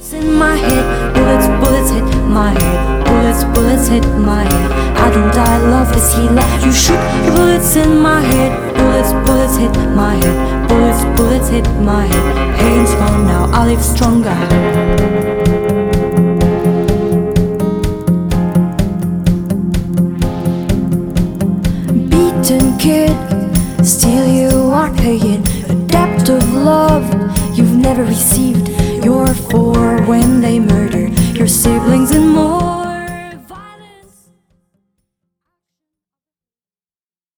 In my head, bullets, bullets hit my head. Bullets, bullets hit my head. How don't I love this healer? You shoot your bullets in my head. Bullets, bullets hit my head. Bullets, bullets hit my head. Pain's gone now, I live stronger. Beaten kid, still you are paying a debt of love you've never received. You're for when they murder